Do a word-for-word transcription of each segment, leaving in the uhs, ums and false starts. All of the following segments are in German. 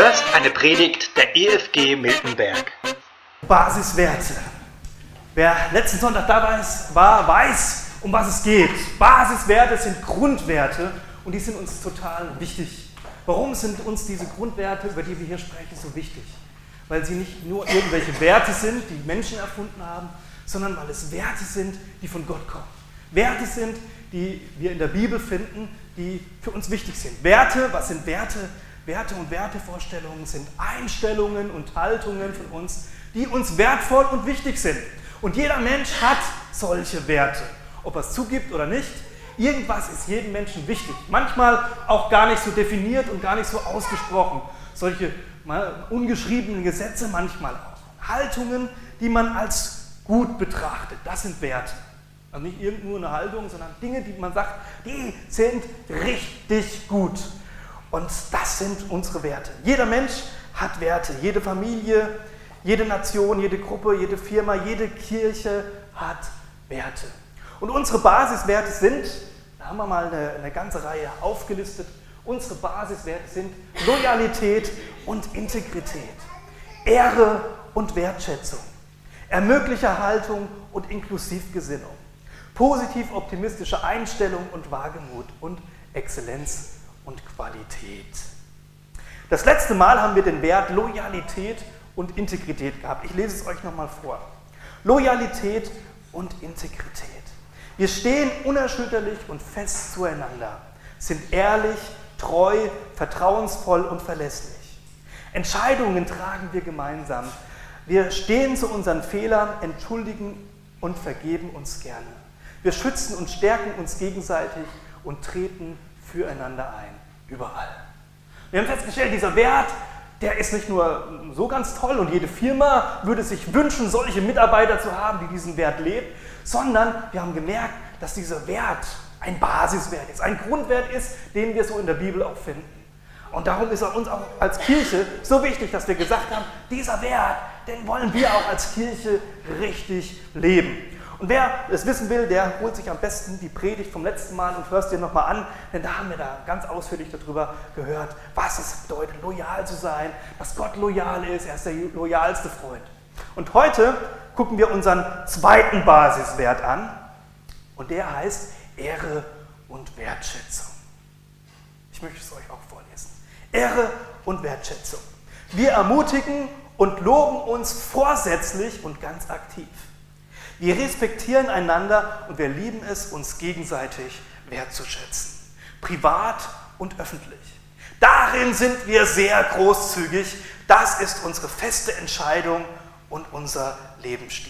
hörst eine Predigt der E F G Miltenberg. Basiswerte. Wer letzten Sonntag dabei war, weiß, um was es geht. Basiswerte sind Grundwerte und die sind uns total wichtig. Warum sind uns diese Grundwerte, über die wir hier sprechen, so wichtig? Weil sie nicht nur irgendwelche Werte sind, die Menschen erfunden haben, sondern weil es Werte sind, die von Gott kommen. Werte sind, die wir in der Bibel finden, die für uns wichtig sind. Werte, was sind Werte? Werte und Wertevorstellungen sind Einstellungen und Haltungen von uns, die uns wertvoll und wichtig sind. Und jeder Mensch hat solche Werte, ob er es zugibt oder nicht. Irgendwas ist jedem Menschen wichtig. Manchmal auch gar nicht so definiert und gar nicht so ausgesprochen. Solche mal ungeschriebenen Gesetze, manchmal auch Haltungen, die man als gut betrachtet. Das sind Werte. Also nicht irgendwo eine Haltung, sondern Dinge, die man sagt, die sind richtig gut. Und das sind unsere Werte. Jeder Mensch hat Werte. Jede Familie, jede Nation, jede Gruppe, jede Firma, jede Kirche hat Werte. Und unsere Basiswerte sind, da haben wir mal eine, eine ganze Reihe aufgelistet, unsere Basiswerte sind Loyalität und Integrität, Ehre und Wertschätzung, ermöglichte Haltung und Inklusivgesinnung, positiv optimistische Einstellung und Wagemut und Exzellenz und Qualität. Das letzte Mal haben wir den Wert Loyalität und Integrität gehabt. Ich lese es euch nochmal vor. Loyalität und Integrität. Wir stehen unerschütterlich und fest zueinander, sind ehrlich, treu, vertrauensvoll und verlässlich. Entscheidungen tragen wir gemeinsam. Wir stehen zu unseren Fehlern, entschuldigen und vergeben uns gerne. Wir schützen und stärken uns gegenseitig und treten füreinander ein, überall. Wir haben festgestellt, dieser Wert, der ist nicht nur so ganz toll und jede Firma würde sich wünschen, solche Mitarbeiter zu haben, die diesen Wert lebt, sondern wir haben gemerkt, dass dieser Wert ein Basiswert ist, ein Grundwert ist, den wir so in der Bibel auch finden. Und darum ist er uns auch als Kirche so wichtig, dass wir gesagt haben, dieser Wert, den wollen wir auch als Kirche richtig leben. Und wer es wissen will, der holt sich am besten die Predigt vom letzten Mal und hört es dir nochmal an, denn da haben wir da ganz ausführlich darüber gehört, was es bedeutet, loyal zu sein, dass Gott loyal ist, er ist der loyalste Freund. Und heute gucken wir unseren zweiten Basiswert an und der heißt Ehre und Wertschätzung. Ich möchte es euch auch vorlesen. Ehre und Wertschätzung. Wir ermutigen und loben uns vorsätzlich und ganz aktiv. Wir respektieren einander und wir lieben es, uns gegenseitig wertzuschätzen. Privat und öffentlich. Darin sind wir sehr großzügig. Das ist unsere feste Entscheidung und unser Lebensstil.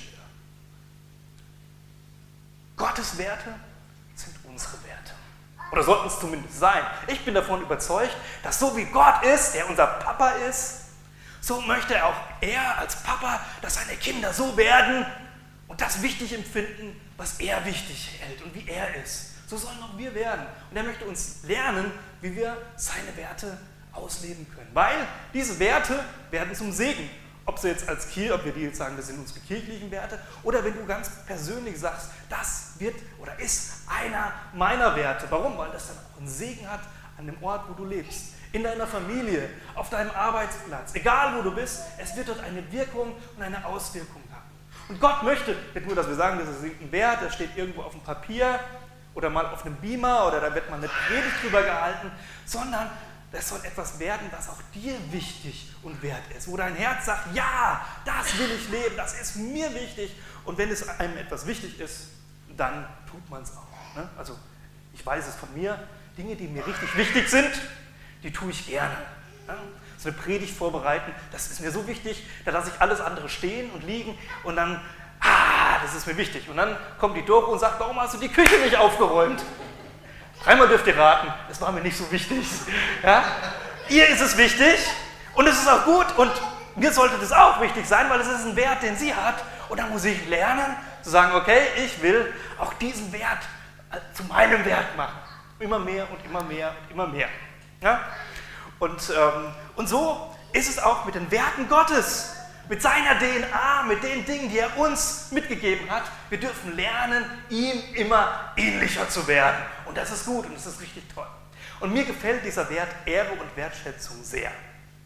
Gottes Werte sind unsere Werte. Oder sollten es zumindest sein. Ich bin davon überzeugt, dass so wie Gott ist, der unser Papa ist, so möchte auch er als Papa, dass seine Kinder so werden, und das wichtig empfinden, was er wichtig hält und wie er ist. So sollen auch wir werden. Und er möchte uns lernen, wie wir seine Werte ausleben können. Weil diese Werte werden zum Segen. Ob sie jetzt als Kirche, ob wir die jetzt sagen, das sind unsere kirchlichen Werte, oder wenn du ganz persönlich sagst, das wird oder ist einer meiner Werte. Warum? Weil das dann auch einen Segen hat an dem Ort, wo du lebst. In deiner Familie, auf deinem Arbeitsplatz, egal wo du bist, es wird dort eine Wirkung und eine Auswirkung haben. Und Gott möchte nicht nur, dass wir sagen, das ist ein Wert, der steht irgendwo auf dem Papier oder mal auf einem Beamer oder da wird mal eine Predigt drüber gehalten, sondern das soll etwas werden, was auch dir wichtig und wert ist. Wo dein Herz sagt, ja, das will ich leben, das ist mir wichtig. Und wenn es einem etwas wichtig ist, dann tut man es auch. Ne? Also ich weiß es von mir, Dinge, die mir richtig wichtig sind, die tue ich gerne. Ne? So eine Predigt vorbereiten, das ist mir so wichtig, da lasse ich alles andere stehen und liegen und dann, ah, das ist mir wichtig. Und dann kommt die Doro und sagt, warum hast du die Küche nicht aufgeräumt? Dreimal dürft ihr raten, das war mir nicht so wichtig. Ja? Ihr ist es wichtig und es ist auch gut und mir sollte das auch wichtig sein, weil es ist ein Wert, den sie hat. Und dann muss ich lernen, zu sagen, okay, ich will auch diesen Wert zu meinem Wert machen. Immer mehr und immer mehr und immer mehr. Ja? Und, ähm, und so ist es auch mit den Werten Gottes, mit seiner D N A, mit den Dingen, die er uns mitgegeben hat. Wir dürfen lernen, ihm immer ähnlicher zu werden. Und das ist gut und das ist richtig toll. Und mir gefällt dieser Wert Ehre und Wertschätzung sehr.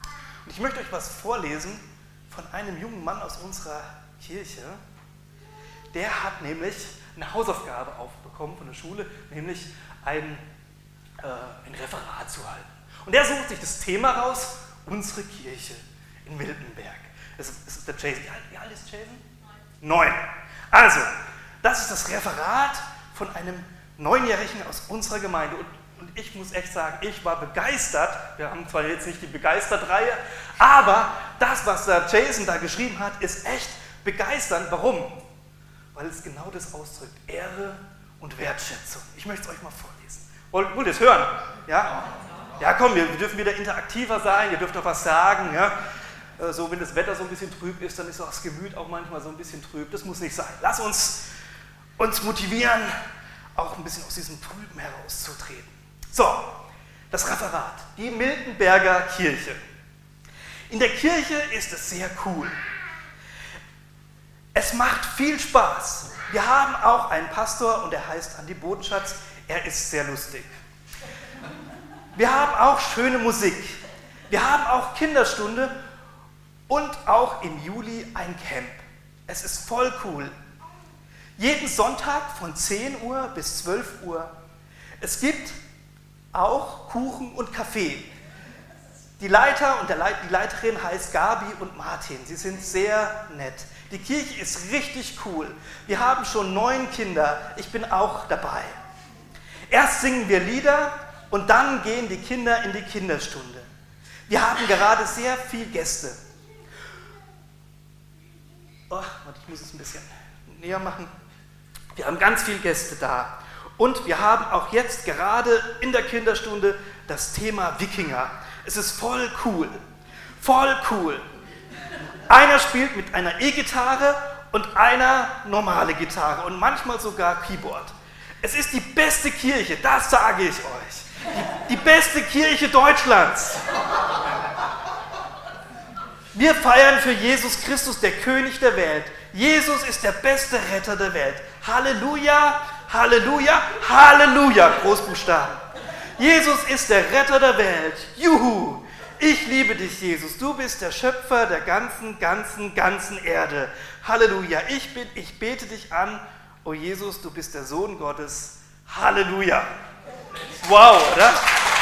Und ich möchte euch was vorlesen von einem jungen Mann aus unserer Kirche. Der hat nämlich eine Hausaufgabe aufbekommen von der Schule, nämlich ein, äh, ein Referat zu halten. Und der sucht sich das Thema raus, unsere Kirche in Miltenberg. Das ist, das ist der Jason. Wie alt, wie alt ist Jason? Neun. Also, das ist das Referat von einem Neunjährigen aus unserer Gemeinde. Und, und ich muss echt sagen, ich war begeistert. Wir haben zwar jetzt nicht die Begeistert-Reihe, aber das, was der Jason da geschrieben hat, ist echt begeisternd. Warum? Weil es genau das ausdrückt. Ehre und Wertschätzung. Ich möchte es euch mal vorlesen. Wollt, wollt ihr es hören? Ja? Ja, komm, wir, wir dürfen wieder interaktiver sein, ihr dürft auch was sagen. Ja? So, wenn das Wetter so ein bisschen trüb ist, dann ist auch das Gemüt auch manchmal so ein bisschen trüb. Das muss nicht sein. Lass uns uns motivieren, auch ein bisschen aus diesem Trüben herauszutreten. So, das Referat. Die Miltenberger Kirche. In der Kirche ist es sehr cool. Es macht viel Spaß. Wir haben auch einen Pastor und der heißt Andi Bodenschatz. Er ist sehr lustig. Wir haben auch schöne Musik. Wir haben auch Kinderstunde und auch im Juli ein Camp. Es ist voll cool. Jeden Sonntag von zehn Uhr bis zwölf Uhr. Es gibt auch Kuchen und Kaffee. Die Leiter und der Leit- die Leiterin heißt Gabi und Martin. Sie sind sehr nett. Die Kirche ist richtig cool. Wir haben schon neun Kinder. Ich bin auch dabei. Erst singen wir Lieder und dann gehen die Kinder in die Kinderstunde. Wir haben gerade sehr viele Gäste. Oh, warte, ich muss es ein bisschen näher machen. Wir haben ganz viele Gäste da. Und wir haben auch jetzt gerade in der Kinderstunde das Thema Wikinger. Es ist voll cool. Voll cool. Einer spielt mit einer E-Gitarre und einer normale Gitarre und manchmal sogar Keyboard. Es ist die beste Kirche, das sage ich euch. Die, die beste Kirche Deutschlands. Wir feiern für Jesus Christus, der König der Welt. Jesus ist der beste Retter der Welt. Halleluja, Halleluja, Halleluja, Großbuchstaben. Jesus ist der Retter der Welt. Juhu! Ich liebe dich, Jesus. Du bist der Schöpfer der ganzen, ganzen, ganzen Erde. Halleluja. Ich, bin, ich bete dich an. Oh Jesus, du bist der Sohn Gottes. Halleluja. Wow, oder?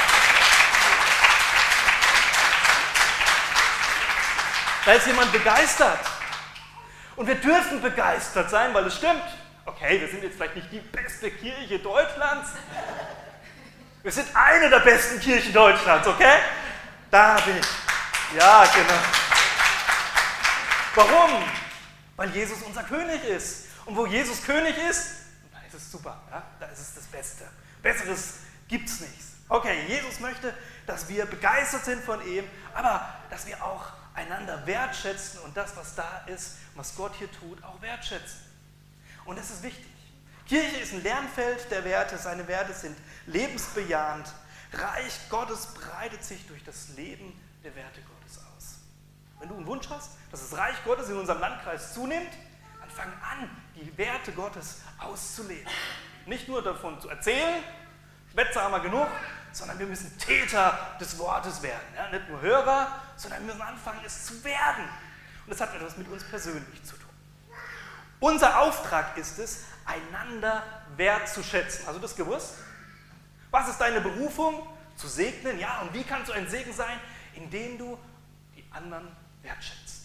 Da ist jemand begeistert. Und wir dürfen begeistert sein, weil es stimmt. Okay, wir sind jetzt vielleicht nicht die beste Kirche Deutschlands. Wir sind eine der besten Kirchen Deutschlands, okay? Da bin ich. Ja, genau. Warum? Weil Jesus unser König ist. Und wo Jesus König ist, da ist es super. Ja? Da ist es das Beste. Besseres gibt es nichts. Okay, Jesus möchte, dass wir begeistert sind von ihm, aber dass wir auch einander wertschätzen und das, was da ist, was Gott hier tut, auch wertschätzen. Und das ist wichtig. Kirche ist ein Lernfeld der Werte. Seine Werte sind lebensbejahend. Reich Gottes breitet sich durch das Leben der Werte Gottes aus. Wenn du einen Wunsch hast, dass das Reich Gottes in unserem Landkreis zunimmt, dann fang an, die Werte Gottes auszuleben. Nicht nur davon zu erzählen, Schwätze haben wir genug, sondern wir müssen Täter des Wortes werden. Ja? Nicht nur Hörer, sondern wir müssen anfangen, es zu werden. Und das hat etwas mit uns persönlich zu tun. Unser Auftrag ist es, einander wertzuschätzen. Hast du das gewusst? Was ist deine Berufung? Zu segnen? Ja, und wie kannst du ein Segen sein? Indem du die anderen wertschätzt.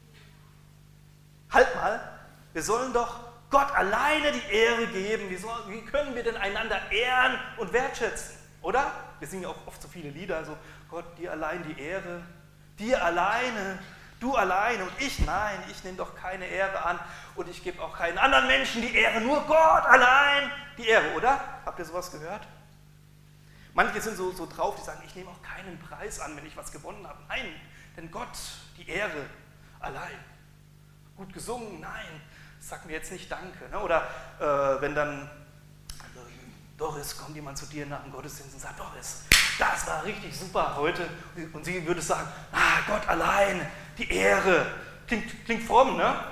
Halt mal, wir sollen doch Gott alleine die Ehre geben. Wie, soll, wie können wir denn einander ehren und wertschätzen? Oder? Wir singen ja auch oft so viele Lieder, also Gott, dir allein die Ehre, dir alleine, du alleine und ich, nein, ich nehme doch keine Ehre an und ich gebe auch keinen anderen Menschen die Ehre, nur Gott allein die Ehre, oder? Habt ihr sowas gehört? Manche sind so, so drauf, die sagen, ich nehme auch keinen Preis an, wenn ich was gewonnen habe. Nein, denn Gott, die Ehre allein. Gut gesungen, nein, sag mir jetzt nicht Danke. Ne? Oder äh, wenn dann, also, Doris, kommt jemand zu dir nach dem Gottesdienst und sagt, Doris, das war richtig super heute. Und sie würde sagen, ah, Gott allein, die Ehre. Klingt, klingt fromm, ne?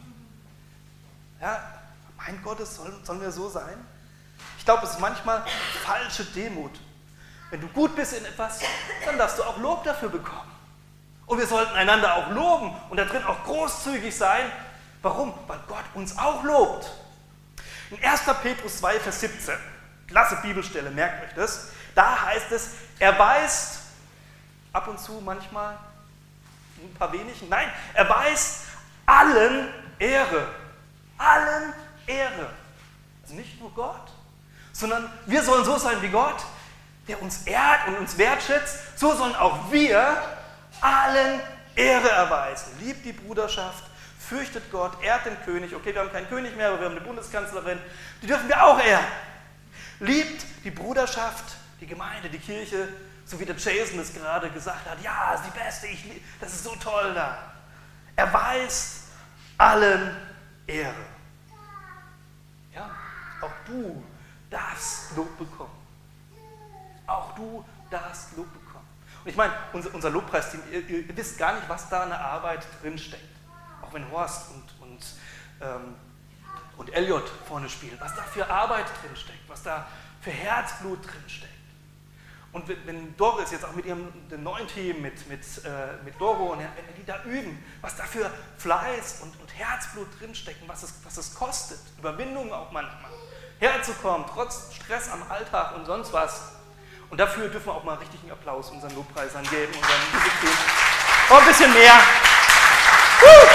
Ja, mein Gott, es soll, sollen wir so sein? Ich glaube, es ist manchmal falsche Demut. Wenn du gut bist in etwas, dann darfst du auch Lob dafür bekommen. Und wir sollten einander auch loben und da drin auch großzügig sein. Warum? Weil Gott uns auch lobt. In erster Petrus zwei, Vers siebzehn, klasse Bibelstelle, merkt euch das, da heißt es, er weist ab und zu manchmal, ein paar wenigen, nein, er weist allen Ehre. Allen Ehre. Also nicht nur Gott, sondern wir sollen so sein wie Gott, der uns ehrt und uns wertschätzt. So sollen auch wir allen Ehre erweisen. Liebt die Bruderschaft, fürchtet Gott, ehrt den König. Okay, wir haben keinen König mehr, aber wir haben eine Bundeskanzlerin. Die dürfen wir auch ehren. Liebt die Bruderschaft, die Gemeinde, die Kirche, so wie der Jason es gerade gesagt hat. Ja, ist die beste, ich, das ist so toll da. Erweist allen Ehre. Ja, auch du darfst Lob bekommen. Auch du darfst Lob bekommen. Und ich meine, unser, unser Lobpreisteam, ihr, ihr wisst gar nicht, was da eine Arbeit drinsteckt. Auch wenn Horst und, und, ähm, und Elliot vorne spielen, was da für Arbeit drinsteckt, was da für Herzblut drinsteckt. Und wenn, wenn Doris jetzt auch mit ihrem dem neuen Team, mit, mit, äh, mit Doro, und wenn die da üben, was da für Fleiß und, und Herzblut drinstecken, was es, was es kostet, Überwindung auch manchmal, herzukommen, trotz Stress am Alltag und sonst was. Und dafür dürfen wir auch mal richtig einen Applaus unseren Lobpreisern geben, unseren Musikteam. Oh, ein bisschen mehr. Woo!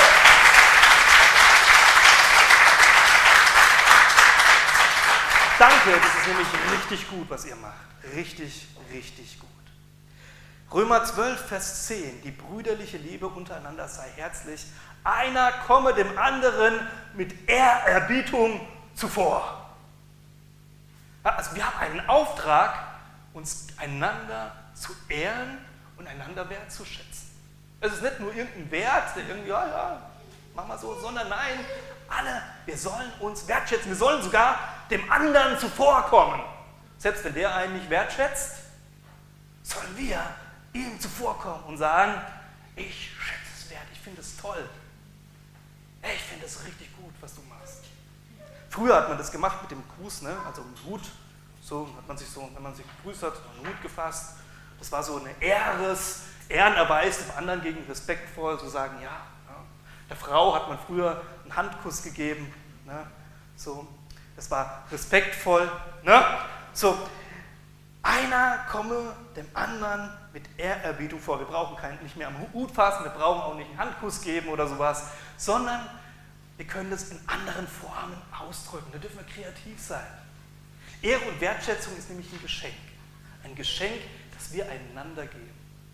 Danke, das ist nämlich richtig gut, was ihr macht. Richtig, richtig gut. Römer zwölf, Vers zehn. Die brüderliche Liebe untereinander sei herzlich. Einer komme dem anderen mit Ehrerbietung zuvor. Also wir haben einen Auftrag, uns einander zu ehren und einander wertzuschätzen. Es ist nicht nur irgendein Wert, der irgendwie, ja, ja, mach mal so, sondern nein, alle, wir sollen uns wertschätzen. Wir sollen sogar dem anderen zuvorkommen. Selbst wenn der einen nicht wertschätzt, sollen wir ihm zuvorkommen und sagen, ich schätze es wert, ich finde es toll. Ich finde es richtig gut, was du machst. Früher hat man das gemacht mit dem Gruß, ne? Also im Hut. So hat man sich so, wenn man sich gegrüßt hat, einen Hut gefasst. Das war so eine Ehres, Ehrenerweis dem anderen gegen respektvoll, zu sagen, ja, ja. Der Frau hat man früher einen Handkuss gegeben. Ne? So, das war respektvoll. Ne? So, einer komme dem anderen mit Ehrerbietung vor. Wir brauchen keinen, nicht mehr am Hut fassen, wir brauchen auch nicht einen Handkuss geben oder sowas, sondern wir können das in anderen Formen ausdrücken. Da dürfen wir kreativ sein. Ehre und Wertschätzung ist nämlich ein Geschenk. Ein Geschenk, das wir einander geben.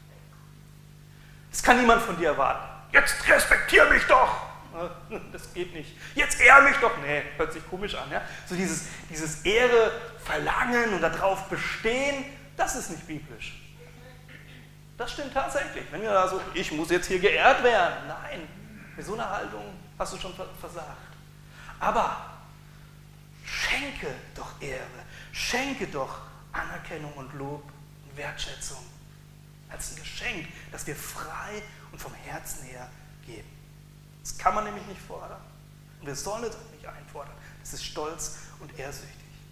Das kann niemand von dir erwarten. Jetzt respektier mich doch! Das geht nicht. Jetzt ehr mich doch! Nee, hört sich komisch an. Ja? So dieses, dieses Ehre verlangen und darauf bestehen, das ist nicht biblisch. Das stimmt tatsächlich. Wenn wir da so, ich muss jetzt hier geehrt werden. Nein, mit so einer Haltung hast du schon versagt. Aber schenke doch Ehre, schenke doch Anerkennung und Lob und Wertschätzung als ein Geschenk, das wir frei und vom Herzen her geben. Das kann man nämlich nicht fordern. Und wir sollen es auch nicht einfordern. Das ist stolz und ehrsüchtig.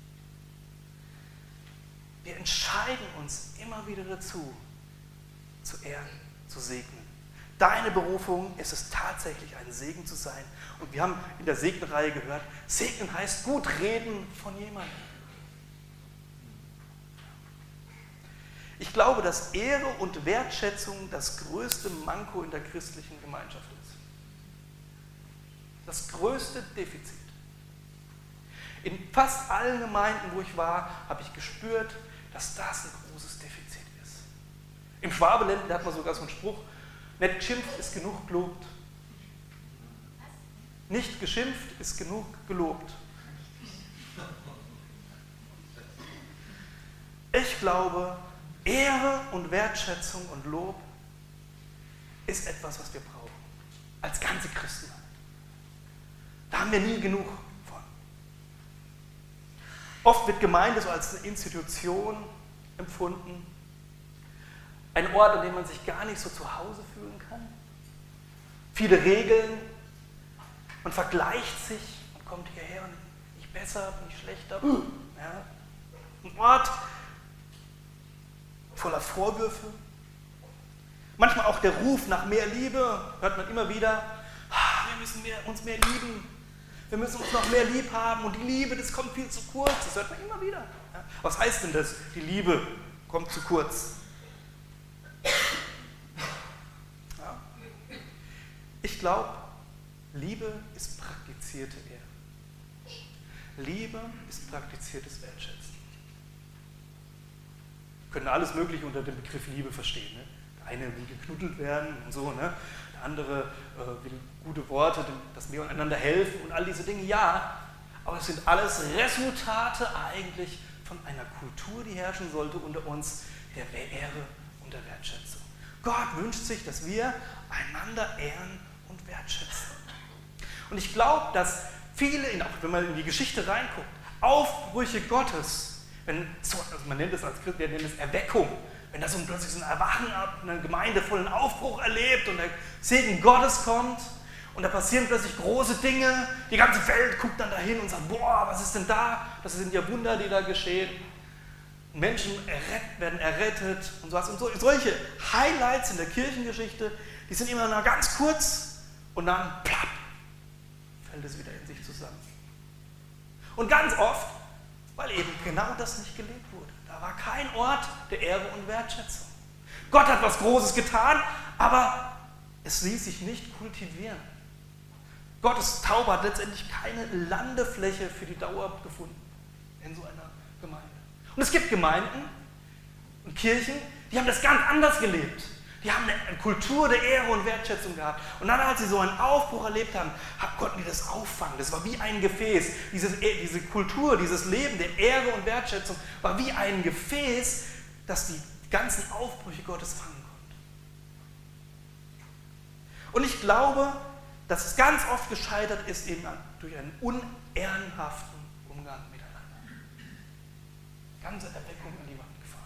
Wir entscheiden uns immer wieder dazu, zu ehren, zu segnen. Deine Berufung ist es tatsächlich, ein Segen zu sein. Und wir haben in der Segnenreihe gehört, segnen heißt gut reden von jemandem. Ich glaube, dass Ehre und Wertschätzung das größte Manko in der christlichen Gemeinschaft ist. Das größte Defizit. In fast allen Gemeinden, wo ich war, habe ich gespürt, dass das ein großes Defizit ist. Im Schwabeländle hat man sogar so einen Spruch, nicht geschimpft ist genug gelobt. Nicht geschimpft ist genug gelobt. Ich glaube, Ehre und Wertschätzung und Lob ist etwas, was wir brauchen. Als ganze Christenheit. Da haben wir nie genug von. Oft wird Gemeinde so als eine Institution empfunden. Ein Ort, an dem man sich gar nicht so zu Hause fühlen kann. Viele Regeln. Man vergleicht sich und kommt hierher und bin ich besser, bin ich schlechter. Ja. Ein Ort voller Vorwürfe. Manchmal auch der Ruf nach mehr Liebe, hört man immer wieder. Wir müssen mehr, uns mehr lieben. Wir müssen uns noch mehr lieb haben. Und die Liebe, das kommt viel zu kurz. Das hört man immer wieder. Was heißt denn das? Die Liebe kommt zu kurz. Ja. Ich glaube, Liebe ist praktizierte Ehre. Liebe ist praktiziertes Wertschätzen. Wir können alles Mögliche unter dem Begriff Liebe verstehen. Ne? Der eine will geknuddelt werden und so, ne? Der andere äh, will gute Worte, dass wir einander helfen und all diese Dinge. Ja, aber es sind alles Resultate eigentlich von einer Kultur, die herrschen sollte unter uns, der Ehre und der Wertschätzung. Gott wünscht sich, dass wir einander ehren und wertschätzen. Und ich glaube, dass viele, auch wenn man in die Geschichte reinguckt, Aufbrüche Gottes, wenn, also man nennt es als Christ, wir nennen es Erweckung, wenn da so ein, plötzlich so ein Erwachen ab, eine Gemeinde vollen Aufbruch erlebt und der Segen Gottes kommt und da passieren plötzlich große Dinge, die ganze Welt guckt dann dahin und sagt, boah, was ist denn da? Das sind ja Wunder, die da geschehen. Menschen errett, werden errettet und sowas. Und so, solche Highlights in der Kirchengeschichte, die sind immer noch ganz kurz und dann plapp, fällt es wieder in sich zusammen. Und ganz oft, weil eben genau das nicht gelebt wurde. Da war kein Ort der Ehre und Wertschätzung. Gott hat was Großes getan, aber es ließ sich nicht kultivieren. Gottes Taube hat letztendlich keine Landefläche für die Dauer gefunden in so einer Gemeinde. Und es gibt Gemeinden und Kirchen, die haben das ganz anders gelebt. Die haben eine Kultur der Ehre und Wertschätzung gehabt. Und dann, als sie so einen Aufbruch erlebt haben, konnten die das auffangen. Das war wie ein Gefäß. Dieses, diese Kultur, dieses Leben der Ehre und Wertschätzung war wie ein Gefäß, das die ganzen Aufbrüche Gottes fangen konnte. Und ich glaube, dass es ganz oft gescheitert ist eben durch einen unehrenhaften Umgang miteinander. Ganze Erweckung an die Wand gefahren.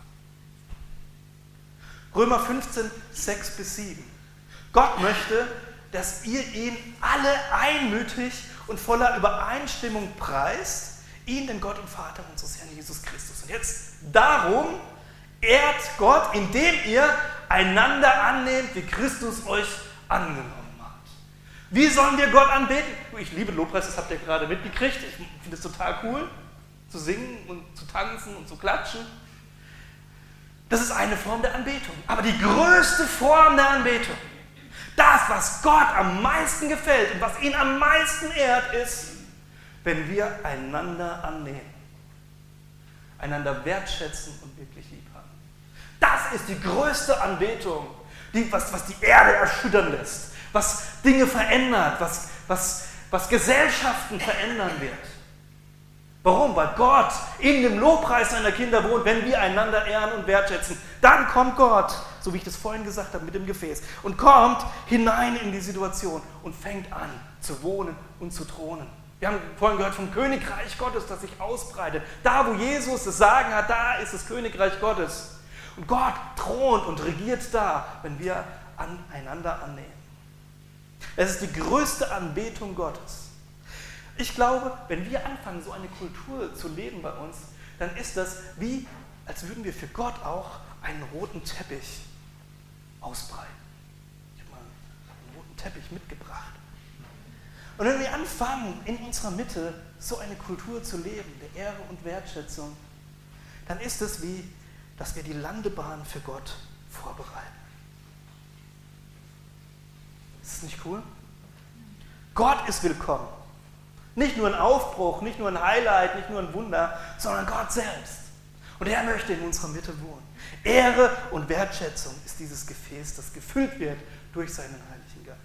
Römer fünfzehn, sechs bis sieben. Gott möchte, dass ihr ihn alle einmütig und voller Übereinstimmung preist, ihn, den Gott und Vater unseres Herrn Jesus Christus. Und jetzt darum ehrt Gott, indem ihr einander annehmt, wie Christus euch angenommen hat. Wie sollen wir Gott anbeten? Ich liebe Lobpreis, das habt ihr gerade mitgekriegt. Ich finde es total cool, zu singen und zu tanzen und zu klatschen. Das ist eine Form der Anbetung. Aber die größte Form der Anbetung, das, was Gott am meisten gefällt und was ihn am meisten ehrt, ist, wenn wir einander annehmen, einander wertschätzen und wirklich lieb haben. Das ist die größte Anbetung, die, was, was die Erde erschüttern lässt, was Dinge verändert, was, was, was Gesellschaften verändern wird. Warum? Weil Gott in dem Lobpreis seiner Kinder wohnt, wenn wir einander ehren und wertschätzen. Dann kommt Gott, so wie ich das vorhin gesagt habe, mit dem Gefäß und kommt hinein in die Situation und fängt an zu wohnen und zu thronen. Wir haben vorhin gehört vom Königreich Gottes, das sich ausbreitet. Da, wo Jesus das Sagen hat, da ist das Königreich Gottes. Und Gott thront und regiert da, wenn wir aneinander annehmen. Es ist die größte Anbetung Gottes. Ich glaube, wenn wir anfangen, so eine Kultur zu leben bei uns, dann ist das wie, als würden wir für Gott auch einen roten Teppich ausbreiten. Ich habe mal einen roten Teppich mitgebracht. Und wenn wir anfangen, in unserer Mitte so eine Kultur zu leben, der Ehre und Wertschätzung, dann ist es wie, dass wir die Landebahn für Gott vorbereiten. Ist das nicht cool? Gott ist willkommen. Nicht nur ein Aufbruch, nicht nur ein Highlight, nicht nur ein Wunder, sondern Gott selbst. Und er möchte in unserer Mitte wohnen. Ehre und Wertschätzung ist dieses Gefäß, das gefüllt wird durch seinen Heiligen Geist.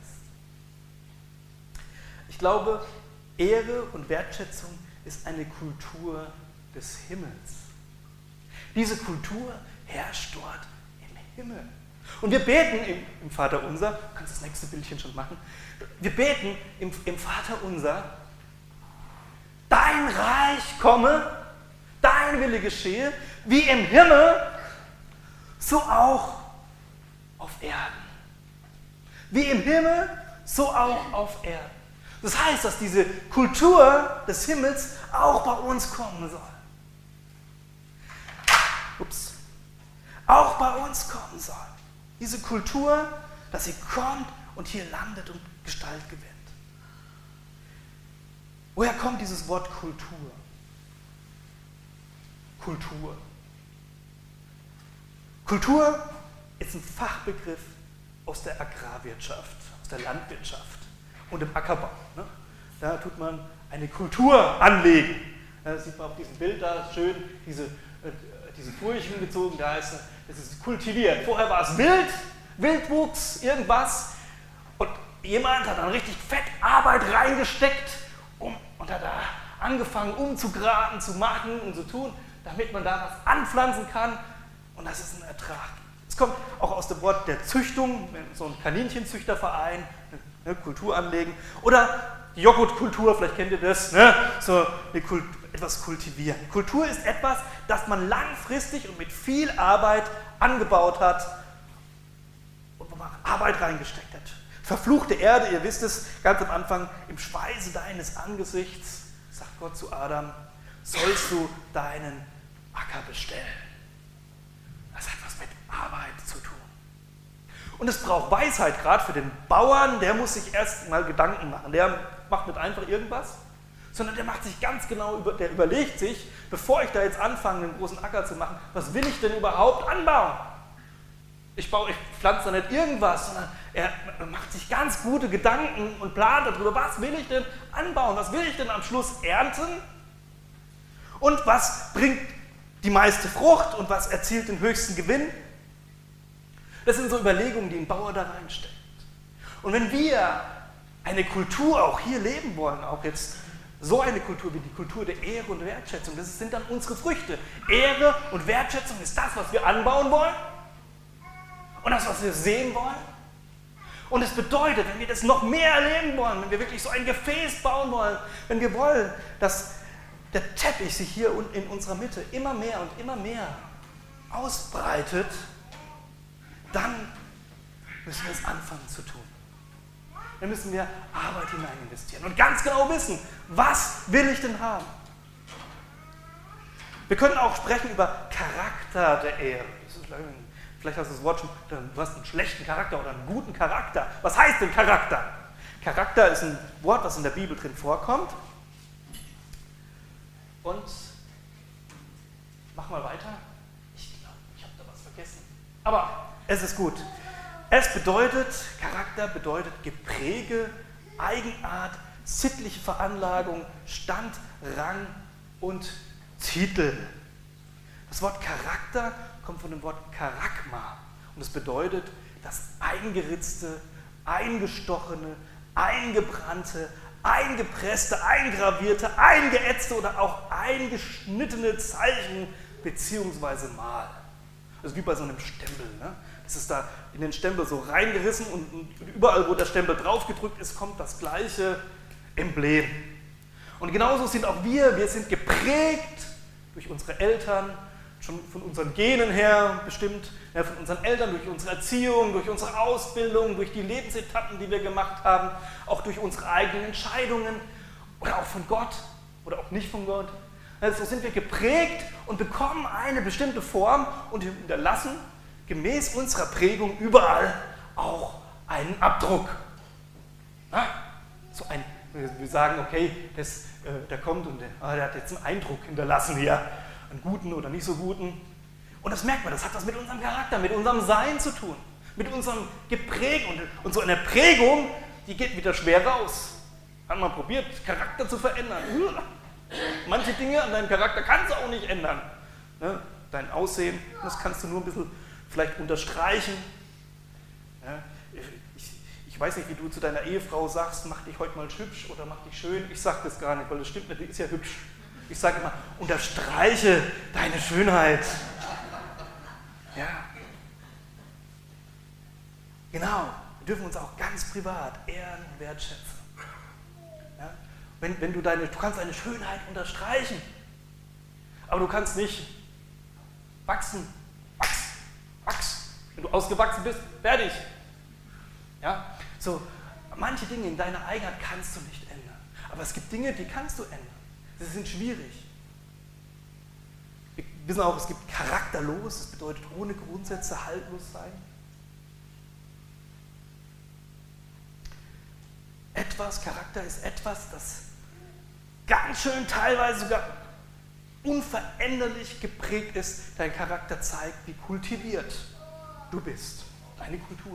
Ich glaube, Ehre und Wertschätzung ist eine Kultur des Himmels. Diese Kultur herrscht dort im Himmel. Und wir beten im, im Vater Unser, du kannst das nächste Bildchen schon machen, wir beten im, im Vater Unser, dein Reich komme, dein Wille geschehe, wie im Himmel, so auch auf Erden. Wie im Himmel, so auch auf Erden. Das heißt, dass diese Kultur des Himmels auch bei uns kommen soll. Ups. Auch bei uns kommen soll. Diese Kultur, dass sie kommt und hier landet und Gestalt gewinnt. Woher kommt dieses Wort Kultur? Kultur. Kultur ist ein Fachbegriff aus der Agrarwirtschaft, aus der Landwirtschaft und dem Ackerbau. Ne? Da tut man eine Kultur anlegen. Das sieht man auf diesem Bild da schön, diese, äh, diese Furchen gezogen, da ist das ist kultiviert. Vorher war es wild, Wildwuchs, irgendwas. Und jemand hat dann richtig fett Arbeit reingesteckt um, und hat da angefangen umzugraten, zu machen und zu tun, damit man da was anpflanzen kann. Und das ist ein Ertrag. Es kommt auch aus dem Wort der Züchtung, so ein Kaninchenzüchterverein, ne, Kultur anlegen. Oder die Joghurtkultur, vielleicht kennt ihr das, ne, so eine Kult, etwas kultivieren. Kultur ist etwas, das man langfristig und mit viel Arbeit angebaut hat und wo man Arbeit reingesteckt hat. Verfluchte Erde, ihr wisst es, ganz am Anfang, im Schweiße deines Angesichts, sagt Gott zu Adam, sollst du deinen Acker bestellen. Das hat was mit Arbeit zu tun. Und es braucht Weisheit, gerade für den Bauern, der muss sich erst mal Gedanken machen. Der macht nicht einfach irgendwas, sondern der macht sich ganz genau, der überlegt sich, bevor ich da jetzt anfange, einen großen Acker zu machen, was will ich denn überhaupt anbauen? Ich, baue, ich pflanze da nicht irgendwas, sondern er macht sich ganz gute Gedanken und plant darüber, was will ich denn anbauen, was will ich denn am Schluss ernten und was bringt die meiste Frucht und was erzielt den höchsten Gewinn. Das sind so Überlegungen, die ein Bauer da reinsteckt. Und wenn wir eine Kultur auch hier leben wollen, auch jetzt so eine Kultur wie die Kultur der Ehre und Wertschätzung, das sind dann unsere Früchte. Ehre und Wertschätzung ist das, was wir anbauen wollen und das, was wir sehen wollen. Und es bedeutet, wenn wir das noch mehr erleben wollen, wenn wir wirklich so ein Gefäß bauen wollen, wenn wir wollen, dass der Teppich sich hier in unserer Mitte immer mehr und immer mehr ausbreitet, dann müssen wir es anfangen zu tun. Dann müssen wir Arbeit hinein investieren und ganz genau wissen, was will ich denn haben? Wir können auch sprechen über Charakter der Ehre. Das ist, vielleicht hast du das Wort schon, du hast einen schlechten Charakter oder einen guten Charakter. Was heißt denn Charakter? Charakter ist ein Wort, das in der Bibel drin vorkommt. Und mach mal weiter. Ich glaube, ich habe da was vergessen. Aber es ist gut. Es bedeutet, Charakter bedeutet Gepräge, Eigenart, sittliche Veranlagung, Stand, Rang und Titel. Das Wort Charakter kommt von dem Wort Charakma und es bedeutet das eingeritzte, eingestochene, eingebrannte, eingepresste, eingravierte, eingeätzte oder auch eingeschnittene Zeichen bzw. Mal. Das ist wie bei so einem Stempel. Ne? Das ist da in den Stempel so reingerissen und, und überall, wo der Stempel drauf gedrückt ist, kommt das gleiche Emblem. Und genauso sind auch wir, wir sind geprägt durch unsere Eltern, schon von unseren Genen her bestimmt, ja, von unseren Eltern, durch unsere Erziehung, durch unsere Ausbildung, durch die Lebensetappen, die wir gemacht haben, auch durch unsere eigenen Entscheidungen oder auch von Gott oder auch nicht von Gott. Also so sind wir geprägt und bekommen eine bestimmte Form und hinterlassen gemäß unserer Prägung überall auch einen Abdruck. Ja? So ein, wir sagen, okay, das, äh, der kommt und der, ah, der hat jetzt einen Eindruck hinterlassen hier, einen guten oder nicht so guten. Und das merkt man, das hat was mit unserem Charakter, mit unserem Sein zu tun, mit unserem Geprägt. Und, und so eine Prägung, die geht wieder schwer raus. Hat man probiert, Charakter zu verändern. Manche Dinge an deinem Charakter kannst du auch nicht ändern. Ne? Dein Aussehen, das kannst du nur ein bisschen vielleicht unterstreichen. Ja? Ich, ich weiß nicht, wie du zu deiner Ehefrau sagst, mach dich heute mal hübsch oder mach dich schön. Ich sage das gar nicht, weil das stimmt nicht, die ist ja hübsch. Ich sage immer, unterstreiche deine Schönheit. Ja. Genau, wir dürfen uns auch ganz privat ehren und wertschätzen. Ja? Wenn, wenn du, deine, du kannst deine Schönheit unterstreichen, aber du kannst nicht wachsen, wachs, wachs. Wenn du ausgewachsen bist, fertig. Ja? So, manche Dinge in deiner Eigenheit kannst du nicht ändern, aber es gibt Dinge, die kannst du ändern. Sie sind schwierig. Wir wissen auch, es gibt charakterlos, das bedeutet ohne Grundsätze haltlos sein. etwas, Charakter ist etwas, das ganz schön teilweise sogar unveränderlich geprägt ist. Dein Charakter zeigt, wie kultiviert du bist, deine Kultur.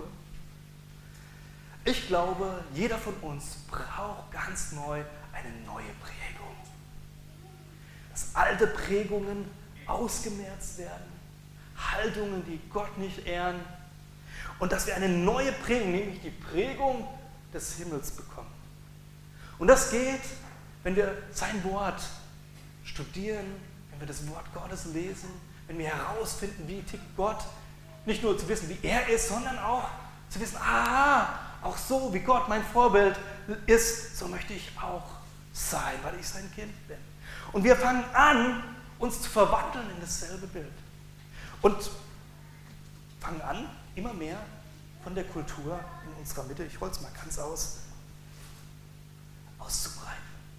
Ich glaube, jeder von uns braucht ganz neu eine neue Prägung. Dass alte Prägungen ausgemerzt werden, Haltungen, die Gott nicht ehren, und dass wir eine neue Prägung, nämlich die Prägung des Himmels bekommen. Und das geht, wenn wir sein Wort studieren, wenn wir das Wort Gottes lesen, wenn wir herausfinden, wie tickt Gott, nicht nur zu wissen, wie er ist, sondern auch zu wissen, ah, auch so, wie Gott mein Vorbild ist, so möchte ich auch sein, weil ich sein Kind bin. Und wir fangen an, uns zu verwandeln in dasselbe Bild. Und fangen an, immer mehr von der Kultur in unserer Mitte, ich hole es mal ganz aus, auszubreiten.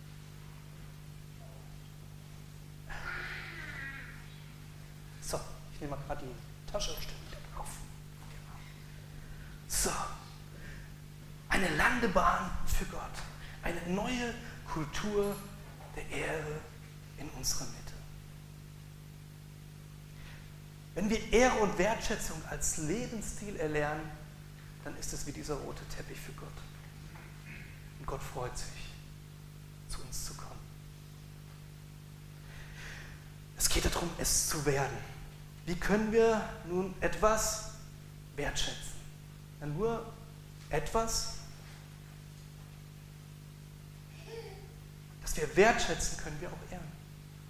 So, ich nehme mal gerade die Tasche und stelle wieder drauf. Genau. So, eine Landebahn für Gott, eine neue Kultur der Ehre in unserer Mitte. Wenn wir Ehre und Wertschätzung als Lebensstil erlernen, dann ist es wie dieser rote Teppich für Gott. Und Gott freut sich, zu uns zu kommen. Es geht darum, es zu werden. Wie können wir nun etwas wertschätzen? Ja, nur etwas, das wir wertschätzen, können wir auch ehren.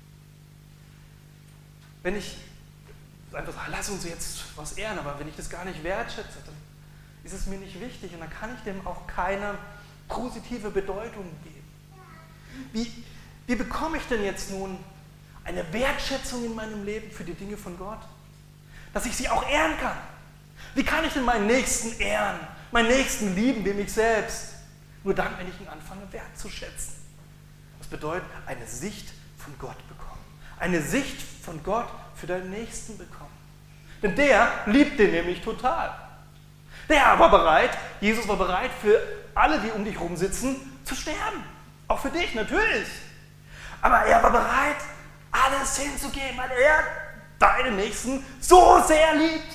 Wenn ich einfach sage, lass uns jetzt was ehren, aber wenn ich das gar nicht wertschätze, dann ist es mir nicht wichtig und dann kann ich dem auch keine positive Bedeutung geben. Wie, wie bekomme ich denn jetzt nun eine Wertschätzung in meinem Leben für die Dinge von Gott? Dass ich sie auch ehren kann. Wie kann ich denn meinen Nächsten ehren, meinen Nächsten lieben wie mich selbst? Nur dann, wenn ich ihn anfange wertzuschätzen. Das bedeutet, eine Sicht von Gott bekommen. Eine Sicht von Gott für deinen Nächsten bekommen. Denn der liebt den nämlich total. Der war bereit, Jesus war bereit, für alle, die um dich herum sitzen, zu sterben. Auch für dich, natürlich. Aber er war bereit, alles hinzugeben, weil er deinen Nächsten so sehr liebt.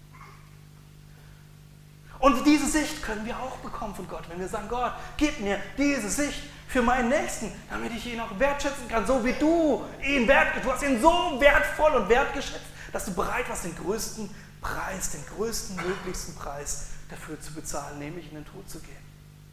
Und diese Sicht können wir auch bekommen von Gott, wenn wir sagen, Gott, gib mir diese Sicht für meinen Nächsten, damit ich ihn auch wertschätzen kann, so wie du ihn wertgeschätzt. Du hast ihn so wertvoll und wertgeschätzt, dass du bereit warst, den größten Preis, den größten möglichsten Preis dafür zu bezahlen, nämlich in den Tod zu gehen.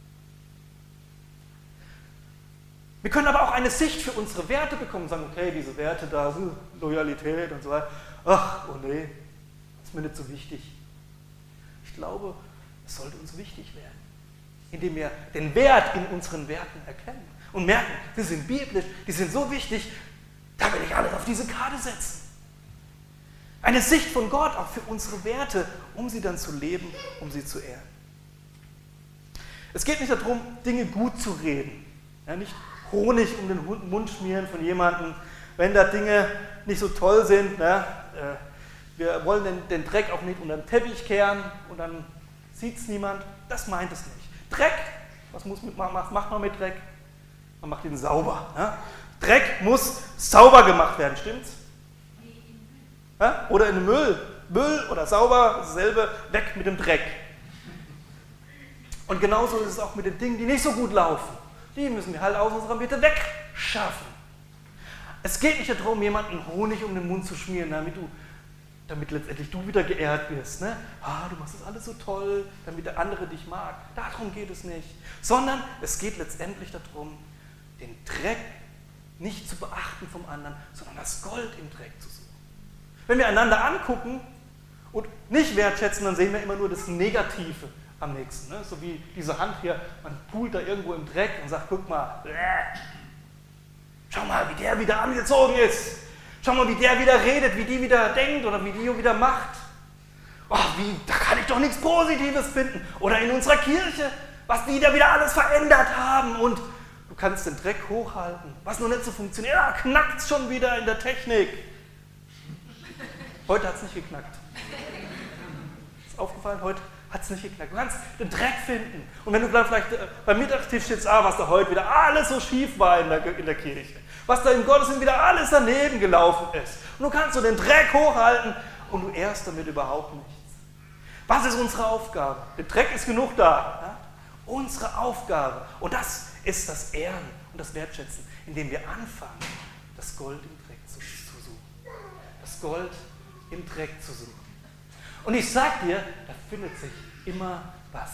Wir können aber auch eine Sicht für unsere Werte bekommen und sagen, okay, diese Werte da, Loyalität und so weiter, ach, oh nee, ist mir nicht so wichtig. Ich glaube, es sollte uns wichtig werden, indem wir den Wert in unseren Werten erkennen und merken, sie sind biblisch, die sind so wichtig, da will ich alles auf diese Karte setzen. Eine Sicht von Gott auch für unsere Werte, um sie dann zu leben, um sie zu ehren. Es geht nicht darum, Dinge gut zu reden, ja, nicht Honig um den Mund schmieren von jemandem, wenn da Dinge nicht so toll sind. Ne? Wir wollen den, den Dreck auch nicht unter den Teppich kehren und dann sieht es niemand. Das meint es nicht. Dreck, was, muss, was macht man mit Dreck? Man macht ihn sauber. Ne? Dreck muss sauber gemacht werden, stimmt's? Ja? Oder in den Müll. Müll oder sauber, dasselbe, weg mit dem Dreck. Und genauso ist es auch mit den Dingen, die nicht so gut laufen. Die müssen wir halt aus unserer Mitte wegschaffen. Es geht nicht darum, jemanden Honig um den Mund zu schmieren, damit, du, damit letztendlich du wieder geehrt wirst. Ne? Ah, du machst das alles so toll, damit der andere dich mag. Darum geht es nicht. Sondern es geht letztendlich darum, den Dreck nicht zu beachten vom anderen, sondern das Gold im Dreck zu suchen. Wenn wir einander angucken und nicht wertschätzen, dann sehen wir immer nur das Negative am nächsten. Ne? So wie diese Hand hier, man pult da irgendwo im Dreck und sagt, guck mal, bläh. Schau mal, wie der wieder angezogen ist. Schau mal, wie der wieder redet, wie die wieder denkt oder wie die wieder macht. Oh, wie, da kann ich doch nichts Positives finden. Oder in unserer Kirche, was die da wieder alles verändert haben. Und du kannst den Dreck hochhalten. Was noch nicht so funktioniert, ja, knackt es schon wieder in der Technik. Heute hat es nicht geknackt. Ist aufgefallen, heute hat es nicht geklappt. Du kannst den Dreck finden. Und wenn du dann vielleicht äh, beim Mittagstisch sitzt, ah, was da heute wieder alles so schief war in der, in der Kirche, was da im Gottesdienst wieder alles daneben gelaufen ist. Und du kannst so den Dreck hochhalten und du ehrst damit überhaupt nichts. Was ist unsere Aufgabe? Der Dreck ist genug da. Ja? Unsere Aufgabe. Und das ist das Ehren und das Wertschätzen, indem wir anfangen, das Gold im Dreck zu, zu suchen. Das Gold im Dreck zu suchen. Und ich sag dir, da findet sich immer was.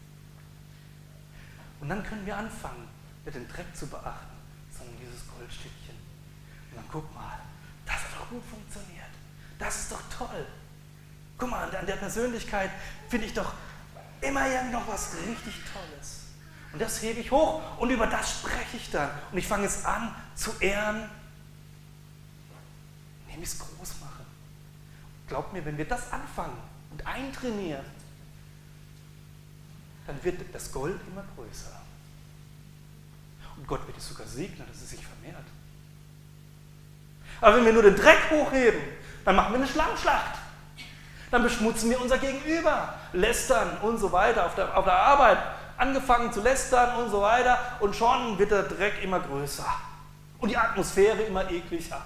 Und dann können wir anfangen, nicht den Dreck zu beachten, sondern dieses Goldstückchen. Und dann guck mal, das hat doch gut funktioniert. Das ist doch toll. Guck mal, an der Persönlichkeit finde ich doch immer irgendwie noch was richtig Tolles. Und das hebe ich hoch und über das spreche ich dann. Und ich fange es an zu ehren, indem ich es groß mache. Glaubt mir, wenn wir das anfangen und eintrainieren, dann wird das Gold immer größer. Und Gott wird es sogar segnen, dass es sich vermehrt. Aber wenn wir nur den Dreck hochheben, dann machen wir eine Schlammschlacht. Dann beschmutzen wir unser Gegenüber, lästern und so weiter, auf der, auf der Arbeit angefangen zu lästern und so weiter und schon wird der Dreck immer größer und die Atmosphäre immer ekliger.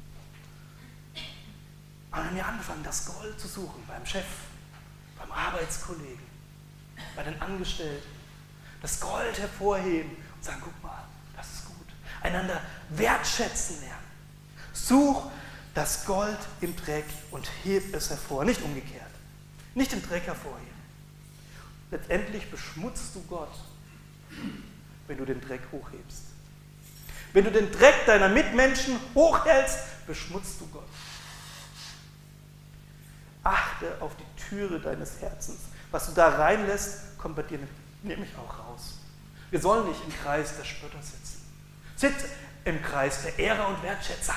Aber wenn wir anfangen, das Gold zu suchen beim Chef, beim Arbeitskollegen, bei den Angestellten, das Gold hervorheben und sagen, guck mal, das ist gut. Einander wertschätzen lernen. Such das Gold im Dreck und heb es hervor, nicht umgekehrt. Nicht den Dreck hervorheben. Letztendlich beschmutzt du Gott, wenn du den Dreck hochhebst. Wenn du den Dreck deiner Mitmenschen hochhältst, beschmutzt du Gott. Achte auf die Türe deines Herzens. Was du da reinlässt, kommt bei dir nämlich auch raus. Wir sollen nicht im Kreis der Spötter sitzen. Sitz im Kreis der Ehrer und Wertschätzer.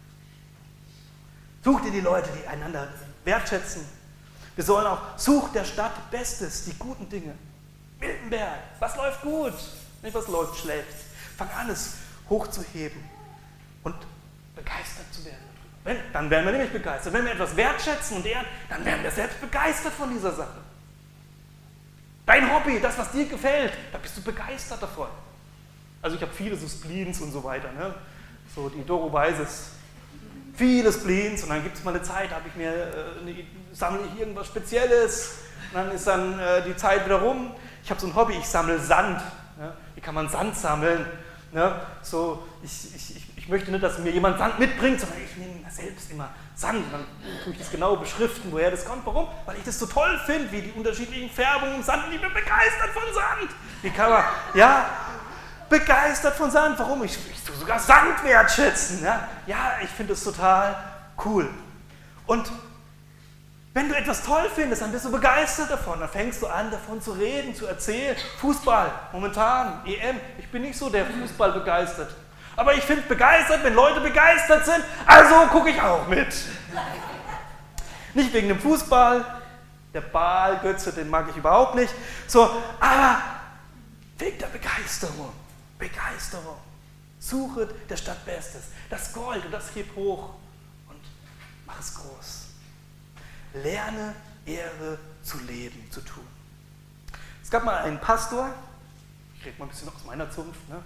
Such dir die Leute, die einander wertschätzen. Wir sollen auch, such der Stadt Bestes, die guten Dinge. Miltenberg, was läuft gut, nicht was läuft schlecht. Fang an, es hochzuheben und begeistert zu werden. Wenn, dann werden wir nämlich begeistert. Wenn wir etwas wertschätzen und ehren, dann werden wir selbst begeistert von dieser Sache. Dein Hobby, das, was dir gefällt, da bist du begeistert davon. Also ich habe viele so Spleens und so weiter. Ne? So die Doro weiß es. Viele Spleens und dann gibt es mal eine Zeit, da habe ich mir, äh, eine, sammle ich irgendwas Spezielles und dann ist dann äh, die Zeit wieder rum. Ich habe so ein Hobby, ich sammle Sand. Ne? Wie kann man Sand sammeln? Ne? So, ich, ich, ich, ich möchte nicht, dass mir jemand Sand mitbringt, sondern ich nehme selbst immer Sand. Dann tue ich das genau beschriften, woher das kommt. Warum? Weil ich das so toll finde, wie die unterschiedlichen Färbungen im Sand. Und ich bin begeistert von Sand. Wie kann man, ja, begeistert von Sand. Warum? Ich, ich tue sogar Sand wertschätzen. Ja, ja ich finde das total cool. Und wenn du etwas toll findest, dann bist du begeistert davon. Dann fängst du an, davon zu reden, zu erzählen. Fußball, momentan, E M. Ich bin nicht so der Fußball begeistert. Aber ich finde es begeistert, wenn Leute begeistert sind. Also gucke ich auch mit. Nicht wegen dem Fußball. Der Baal, Götze, den mag ich überhaupt nicht. So, aber wegen der Begeisterung. Begeisterung. Suche der Stadt Bestes. Das Gold und das heb hoch und mach es groß. Lerne, Ehre zu leben, zu tun. Es gab mal einen Pastor, ich rede mal ein bisschen aus meiner Zunft, ne?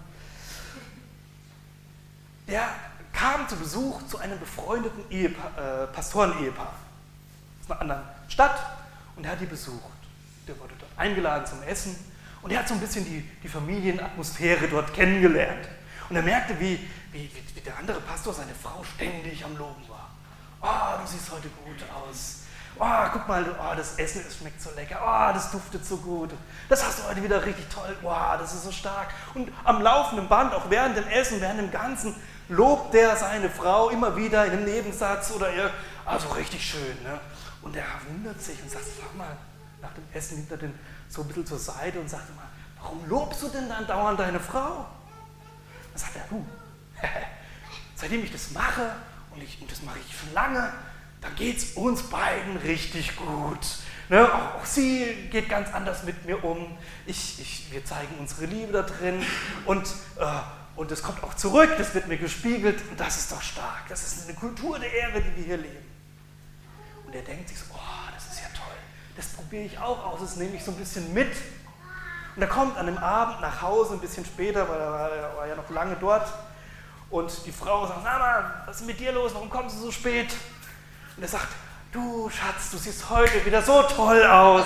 Der kam zu Besuch zu einem befreundeten Ehepa- äh, Pastoren-Ehepaar aus einer anderen Stadt und er hat die besucht. Der wurde dort eingeladen zum Essen und er hat so ein bisschen die, die Familienatmosphäre dort kennengelernt. Und er merkte, wie, wie, wie der andere Pastor seine Frau ständig am Loben war. Oh, du siehst heute gut aus. Oh, guck mal, oh, das Essen es schmeckt so lecker. Oh, das duftet so gut. Das hast du heute wieder richtig toll. Oh, das ist so stark. Und am laufenden Band, auch während dem Essen, während dem Ganzen, lobt der seine Frau immer wieder in einem Nebensatz oder ihr. Also richtig schön. Ne? Und er wundert sich und sagt, sag mal, nach dem Essen nimmt er den so ein bisschen zur Seite und sagt mal, warum lobst du denn dann dauernd deine Frau? Dann sagt er, du, seitdem ich das mache, und, ich, und das mache ich schon lange, da geht es uns beiden richtig gut. Ne? Auch, auch sie geht ganz anders mit mir um. Ich, ich, wir zeigen unsere Liebe da drin und, äh, und das kommt auch zurück, das wird mir gespiegelt und das ist doch stark. Das ist eine Kultur der Ehre, die wir hier leben. Und er denkt sich so, oh, das ist ja toll. das probiere ich auch aus, das nehme ich so ein bisschen mit. Und er kommt an dem Abend nach Hause, ein bisschen später, weil er war, er war ja noch lange dort. Und die Frau sagt, sag mal, was ist mit dir los, warum kommst du so spät? Und er sagt, du Schatz, du siehst heute wieder so toll aus.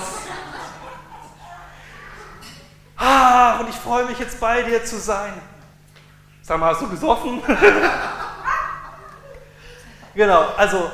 Ah, und ich freue mich jetzt bei dir zu sein. Sag mal, hast du gesoffen? Genau, also,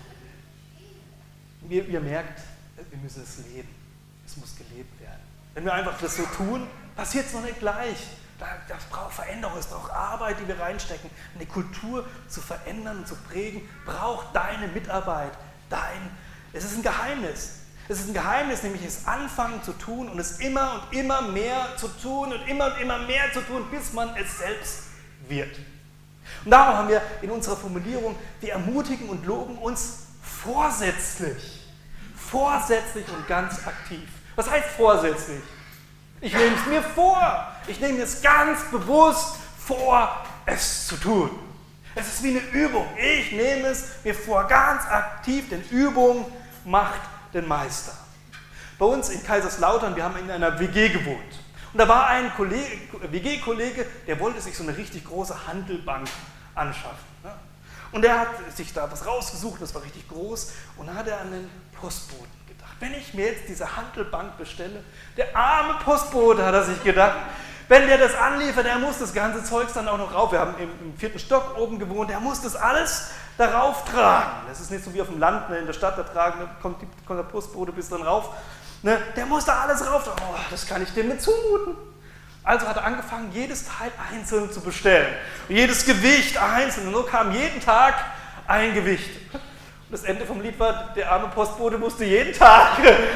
ihr, ihr merkt, wir müssen es leben. Es muss gelebt werden. Wenn wir einfach das so tun, passiert es noch nicht gleich. Das braucht Veränderung, es braucht Arbeit, die wir reinstecken. Eine Kultur zu verändern und zu prägen, braucht deine Mitarbeit. Dein, es ist ein Geheimnis. Es ist ein Geheimnis, nämlich es anfangen zu tun und es immer und immer mehr zu tun und immer und immer mehr zu tun, bis man es selbst wird. Und darum haben wir in unserer Formulierung, wir ermutigen und loben uns vorsätzlich. Vorsätzlich und ganz aktiv. Was heißt vorsätzlich? Ich nehme es mir vor. Ich nehme es ganz bewusst vor, es zu tun. Es ist wie eine Übung. Ich nehme es mir vor, ganz aktiv, denn Übung macht den Meister. Bei uns in Kaiserslautern, wir haben in einer W G gewohnt. Und da war ein W G-Kollege, der wollte sich so eine richtig große Hantelbank anschaffen. Und der hat sich da was rausgesucht, das war richtig groß, und dann hat er an den Postboten gedacht. Wenn ich mir jetzt diese Hantelbank bestelle, der arme Postbote, hat er sich gedacht, wenn der das anliefert, der muss das ganze Zeugs dann auch noch rauf. Wir haben im, im vierten Stock oben gewohnt, der muss das alles darauf tragen. Das ist nicht so wie auf dem Land, ne, in der Stadt, da tragen, da kommt, die, kommt der Postbote bis dann rauf. Ne, der muss da alles rauf tragen. Oh, das kann ich dem nicht zumuten. Also hat er angefangen, jedes Teil einzeln zu bestellen. Und jedes Gewicht einzeln. Und so kam jeden Tag ein Gewicht. Und das Ende vom Lied war, der arme Postbote musste jeden Tag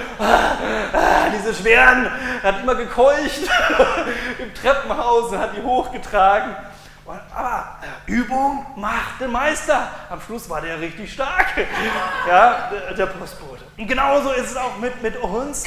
diese schweren, er hat immer gekeucht im Treppenhaus und hat die hochgetragen. Und, aber Übung macht den Meister. Am Schluss war der richtig stark, ja, der, der Postbote. Und genauso ist es auch mit, mit uns.